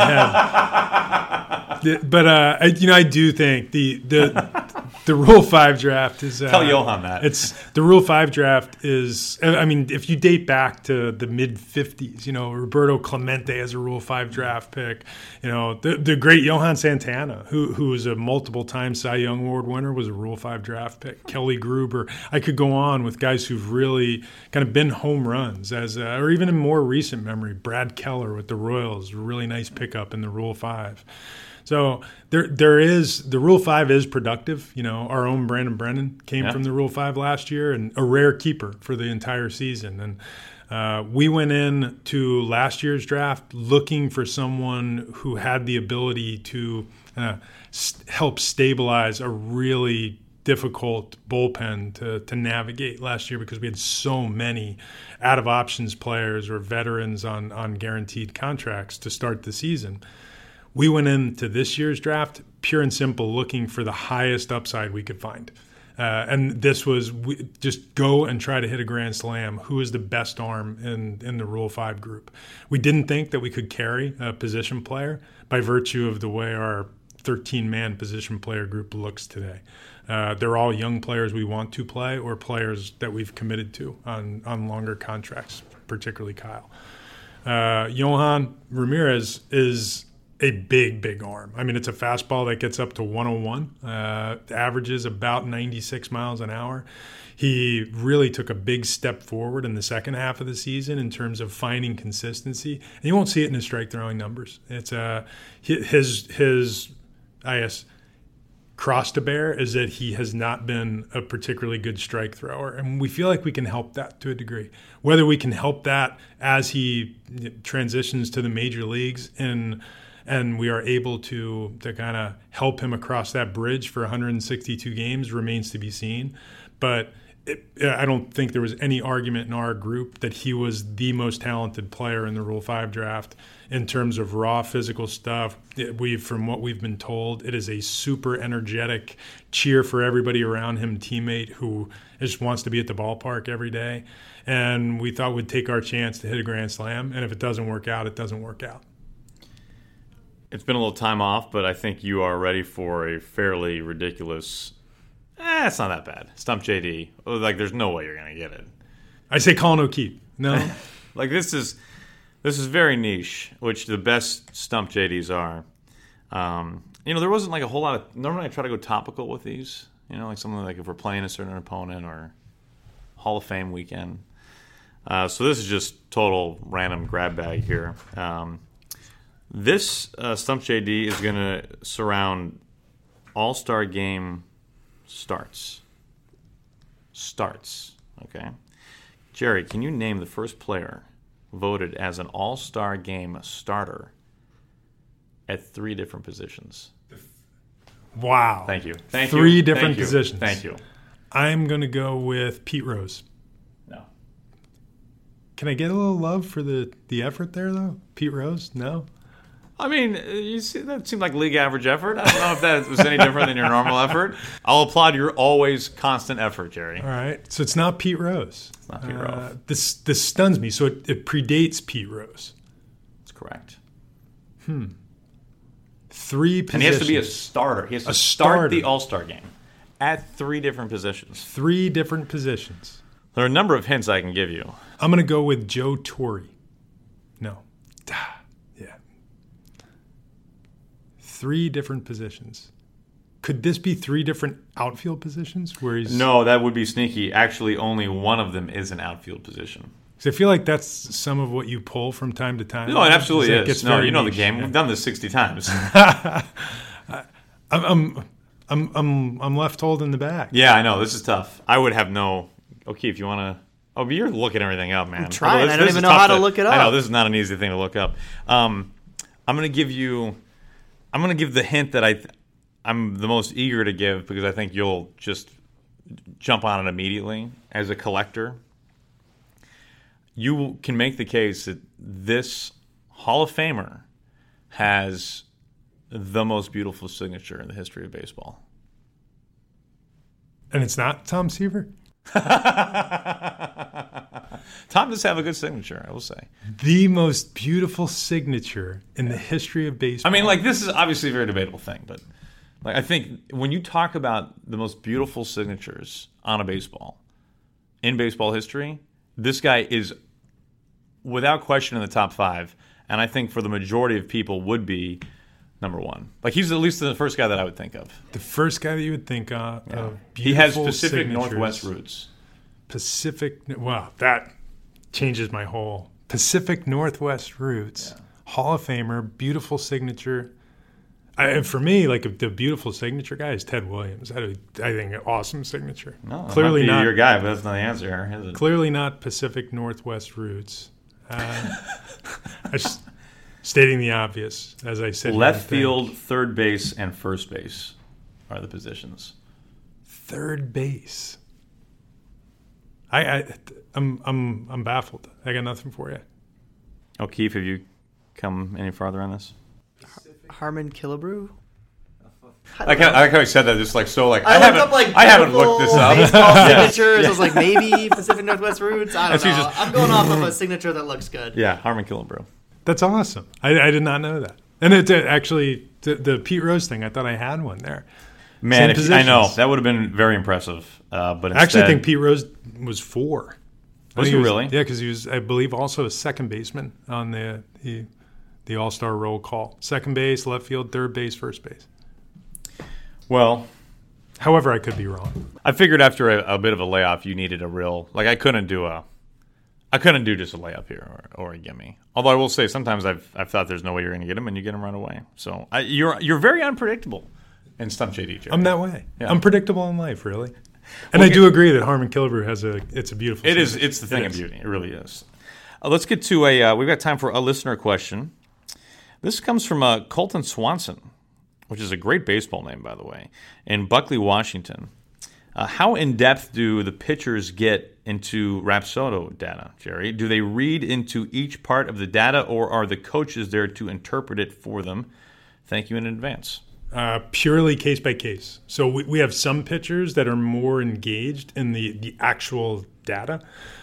head. But uh, I, you know, I do think the the the Rule Five draft is. Uh, Tell Johan that it's the Rule Five draft is. I mean, if you date back to the mid fifties, you know, Roberto Clemente as a Rule Five draft pick. You know, the the great Johan Santana, who who was a multiple time Cy Young Award winner, was a Rule Five draft pick. Kelly Gruber. I could go on with guys who've really kind of been home runs, as uh, or even in more recent memory, Brad Keller with the Royals, really nice pickup in the Rule Five. So there, there is the Rule Five is productive. You know, our own Brandon Brennan came yeah. from the Rule Five last year, and a rare keeper for the entire season. And uh, we went in to last year's draft looking for someone who had the ability to uh, st- help stabilize a really difficult bullpen to, to navigate last year because we had so many out of options players or veterans on on guaranteed contracts to start the season. We went into this year's draft pure and simple looking for the highest upside we could find. Uh, and this was we, just go and try to hit a grand slam. Who is the best arm in, in the Rule five group? We didn't think that we could carry a position player by virtue of the way our thirteen-man position player group looks today. Uh, they're all young players we want to play or players that we've committed to on, on longer contracts, particularly Kyle. Uh, Johan Ramirez is a big, big arm. I mean, it's a fastball that gets up to one oh one, uh, averages about ninety-six miles an hour. He really took a big step forward in the second half of the season in terms of finding consistency. And you won't see it in his strike throwing numbers. It's uh, his, his, I guess, cross to bear is that he has not been a particularly good strike thrower. And we feel like we can help that to a degree. Whether we can help that as he transitions to the major leagues and and we are able to to kind of help him across that bridge for one hundred sixty-two games remains to be seen. But it, I don't think there was any argument in our group that he was the most talented player in the Rule five draft in terms of raw physical stuff. We, from what we've been told, it is a super energetic cheer for everybody around him teammate who just wants to be at the ballpark every day. And we thought we'd take our chance to hit a grand slam. And if it doesn't work out, it doesn't work out. It's been a little time off, but I think you are ready for a fairly ridiculous. Eh, it's not that bad. Stump J D. Like, there's no way you're gonna get it. I say Colin O'Keefe. No, like this is this is very niche, which the best Stump J Ds are. Um, you know, there wasn't like a whole lot of. Normally, I try to go topical with these. You know, like something like if we're playing a certain opponent or Hall of Fame weekend. Uh, so this is just total random grab bag here. Um, This uh, Stump J D is going to surround All-Star Game starts. Starts, okay? Jerry, can you name the first player voted as an All-Star Game starter at three different positions? Wow. Thank you. Thank Three you. different Thank you. positions. Thank you. I'm going to go with Pete Rose. No. Can I get a little love for the, the effort there, though? Pete Rose? No? I mean, you see, that seemed like league average effort. I don't know if that was any different than your normal effort. I'll applaud your always constant effort, Jerry. All right. So it's not Pete Rose. It's not Pete uh, Rose. This this stuns me. So it, it predates Pete Rose. That's correct. Hmm. Three positions. And he has to be a starter. He has to A start starter. the All-Star game at three different positions. Three different positions. There are a number of hints I can give you. I'm going to go with Joe Torre. No. Yeah. Three different positions. Could this be three different outfield positions where he's? No, that would be sneaky. Actually, only one of them is an outfield position. So I feel like that's some of what you pull from time to time. No, it absolutely It is. gets No, very you know niche, the game. yeah. We've done this sixty times. I'm, I'm, I'm, I'm, I'm left holding the bag. Yeah, I know. This is tough. I would have no. Okay, if you want to. Oh, but you're looking everything up, man. I'm trying. Although this- I don't this even is know tough how to look it I know up. this is not an easy thing to look up. Um, I'm going to give you. I'm going to give the hint that I. Th- I'm the most eager to give because I think you'll just jump on it immediately as a collector. you can make the case that this Hall of Famer has the most beautiful signature in the history of baseball. And it's not Tom Seaver? Tom does have a good signature, I will say. The most beautiful signature in the history of baseball. I mean, like, this is obviously a very debatable thing, but like, I think when you talk about the most beautiful signatures on a baseball, in baseball history, this guy is without question in the top five, and I think for the majority of people would be number one. Like, he's at least the first guy that I would think of. The first guy that you would think of. Yeah. of he has beautiful Pacific signatures. Northwest roots. Pacific, wow, that changes my whole Pacific Northwest roots. Yeah. Hall of Famer, beautiful signature. I, and for me, like the beautiful signature guy is Ted Williams. I, I think an awesome signature. No, clearly might be not your guy, but that's not the answer here, is it? Clearly not Pacific Northwest roots. Uh, I just stating the obvious, as I said. Left field, third base, and first base are the positions. Third base. I, I, I'm, I'm, I'm baffled. I got nothing for you. O'Keefe, have you come any farther on this? Harmon Killebrew? I like how I said that just like so like I, I, looked haven't up like I haven't looked this up. Baseball Yeah. signatures. Yeah. I was like maybe Pacific Northwest roots. I don't And know. she's just- I'm going off of a signature that looks good. Yeah, Harmon Killebrew. That's awesome. I, I did not know that. And it, it actually, the, the Pete Rose thing, I thought I had one there. Man, Same if, I know positions. that would have been very impressive. Uh, but I actually instead- think Pete Rose was four. I Was think he really? Yeah, because he was, I believe, also a second baseman on the the, the All Star roll call. Second base, left field, third base, first base. Well, However, I could be wrong. I figured after a, a bit of a layoff, you needed a real like I couldn't do a, I couldn't do just a layup here or, or a gimme. Although I will say sometimes I've I've thought there's no way you're going to get him and you get him right away. So I, you're you're very unpredictable in Stump J D. Jerry. I'm that way. Yeah. I'm predictable in life, really. And Well, I do agree that Harmon Killebrew has a. It's a beautiful. It is. signature. It's the thing It of is. beauty. It really is. Uh, let's get to a. Uh, we've got time for a listener question. This comes from uh, Colton Swanson, which is a great baseball name, by the way, in Buckley, Washington. Uh, how in depth do the pitchers get into Rapsodo data, Jerry? Do they read into each part of the data, or are the coaches there to interpret it for them? Thank you in advance. Uh, purely case by case. So we, we have some pitchers that are more engaged in the, the actual data.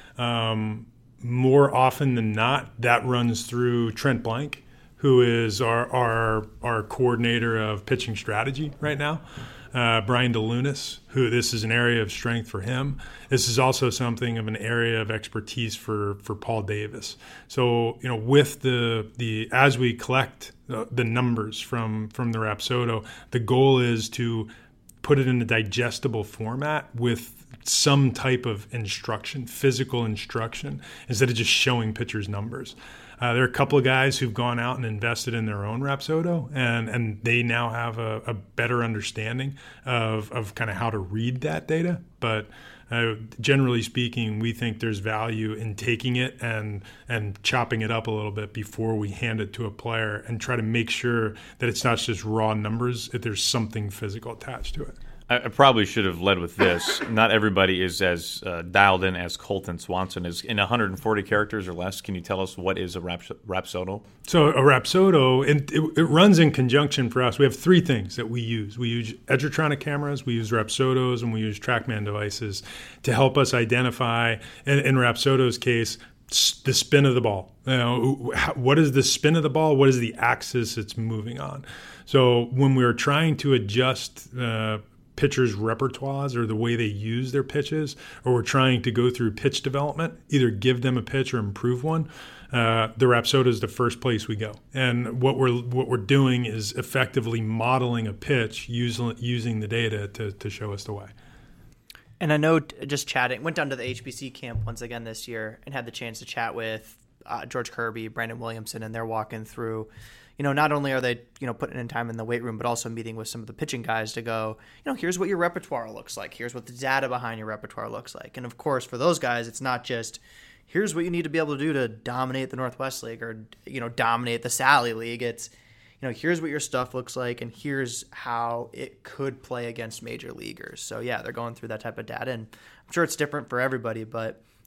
Um, more often than not, that runs through Trent Blank, who is our our, our coordinator of pitching strategy right now. Uh, Brian DeLunas, who this is an area of strength for him. This is also something of an area of expertise for, for Paul Davis. So, you know, with the the as we collect the, the numbers from from the Rapsodo, the goal is to put it in a digestible format with some type of instruction, physical instruction, instead of just showing pitchers' numbers. Uh, there are a couple of guys who've gone out and invested in their own Rapsodo, and, and they now have a, a better understanding of, of kind of how to read that data. But uh, generally speaking, we think there's value in taking it and and chopping it up a little bit before we hand it to a player and try to make sure that it's not just raw numbers, that there's something physical attached to it. I I probably should have led with this. Not everybody is as uh, dialed in as Colton Swanson is. In one hundred forty characters or less, can you tell us what is a raps- Rapsodo? So a Rapsodo, and it, it runs in conjunction for us. We have three things that we use. We use Edgertronic cameras, we use Rapsodos, and we use TrackMan devices to help us identify, in, in Rapsodo's case, s- the spin of the ball. You know, how- what is the spin of the ball? What is the axis it's moving on? So when we're trying to adjust uh, pitchers' repertoires or the way they use their pitches, or we're trying to go through pitch development, either give them a pitch or improve one, uh, the Rapsodo is the first place we go. And what we're what we're doing is effectively modeling a pitch using using the data to, to show us the way. And I know t- just chatting, went down to the H B C camp once again this year and had the chance to chat with uh, George Kirby, Brandon Williamson, and they're walking through, you know, not only are they, you know, putting in time in the weight room, but also meeting with some of the pitching guys to go, you know, here's what your repertoire looks like. Here's what the data behind your repertoire looks like. And of course, for those guys, it's not just here's what you need to be able to do to dominate the Northwest League or, you know, dominate the Sally League. It's, you know, here's what your stuff looks like, and here's how it could play against major leaguers. So, yeah, they're going through that type of data, and I'm sure it's different for everybody, but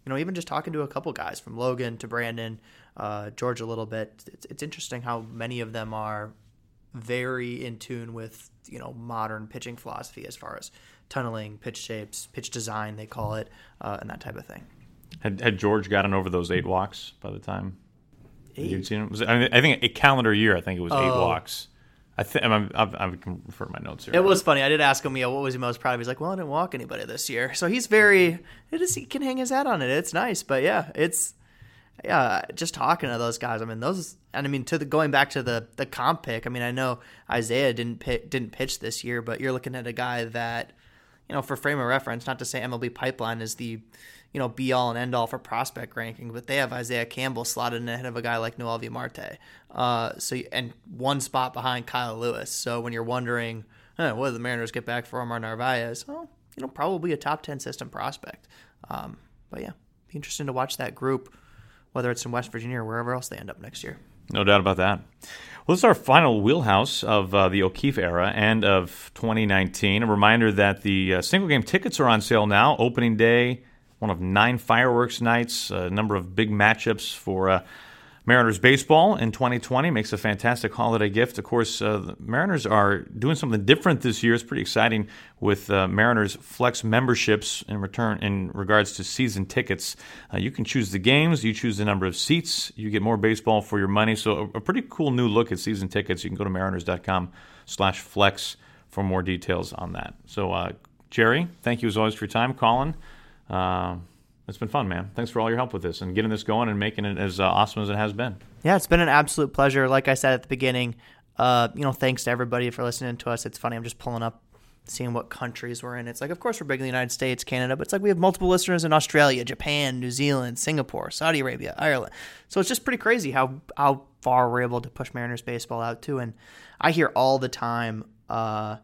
you know, even just talking to a couple guys from Logan to Brandon, uh, George a little bit, it's, it's interesting how many of them are very in tune with, you know, modern pitching philosophy as far as tunneling, pitch shapes, pitch design, they call it, uh, and that type of thing. Had, had George gotten over those eight walks by the time Eight? you'd seen him? Was it, I, mean, I think a calendar year, I think it was eight Oh. walks. I think I, I can refer to my notes here. It was funny. I did ask him, yeah, what was he most proud of? He's like, well, I didn't walk anybody this year. So he's very, it is, he can hang his hat on it. It's nice. But yeah, it's, yeah, just talking to those guys. I mean, those, and I mean, to the, going back to the, the comp pick, I mean, I know Isaiah didn't pick, didn't pitch this year, but you're looking at a guy that, you know, for frame of reference, not to say M L B Pipeline is the, you know, be all and end all for prospect ranking, but they have Isaiah Campbell slotted in ahead of a guy like Noel Marte. Uh, so and one spot behind Kyle Lewis. So when you're wondering, huh, what do the Mariners get back for Omar Narvaez? Well, you know, probably a top ten system prospect. Um, but yeah, be interesting to watch that group, whether it's in West Virginia or wherever else they end up next year. No doubt about that. Well, this is our final wheelhouse of uh, the O'Keefe era and of twenty nineteen. A reminder that the uh, single game tickets are on sale now. Opening day, one of nine fireworks nights, a number of big matchups for uh, Mariners baseball in twenty twenty. Makes a fantastic holiday gift. Of course, uh, the Mariners are doing something different this year. It's pretty exciting with uh, Mariners Flex memberships in return in regards to season tickets. Uh, you can choose the games. You choose the number of seats. You get more baseball for your money. So a, a pretty cool new look at season tickets. You can go to mariners.com slash flex for more details on that. So, uh, Jerry, thank you as always for your time. Colin, uh, it's been fun, man. Thanks for all your help with this and getting this going and making it as uh, awesome as it has been. Yeah, it's been an absolute pleasure. Like I said at the beginning, uh, you know, thanks to everybody for listening to us. It's funny, I'm just pulling up, seeing what countries we're in. It's like, of course, we're big in the United States, Canada, but it's like we have multiple listeners in Australia, Japan, New Zealand, Singapore, Saudi Arabia, Ireland. So it's just pretty crazy how, how far we're able to push Mariners baseball out to. And I hear all the time uh,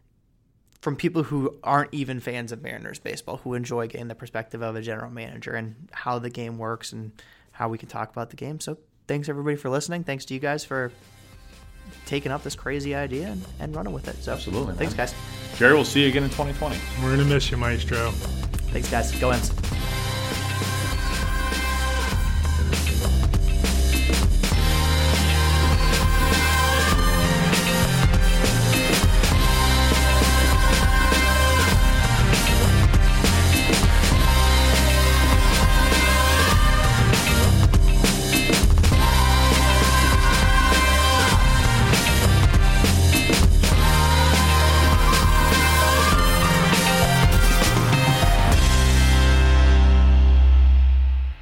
from people who aren't even fans of Mariners baseball, who enjoy getting the perspective of a general manager and how the game works and how we can talk about the game. So thanks, everybody, for listening. Thanks to you guys for taking up this crazy idea and, and running with it. So Absolutely, thanks, man. guys. Jerry, we'll see you again in twenty twenty. We're going to miss you, Maestro. Thanks, guys. Go Ends.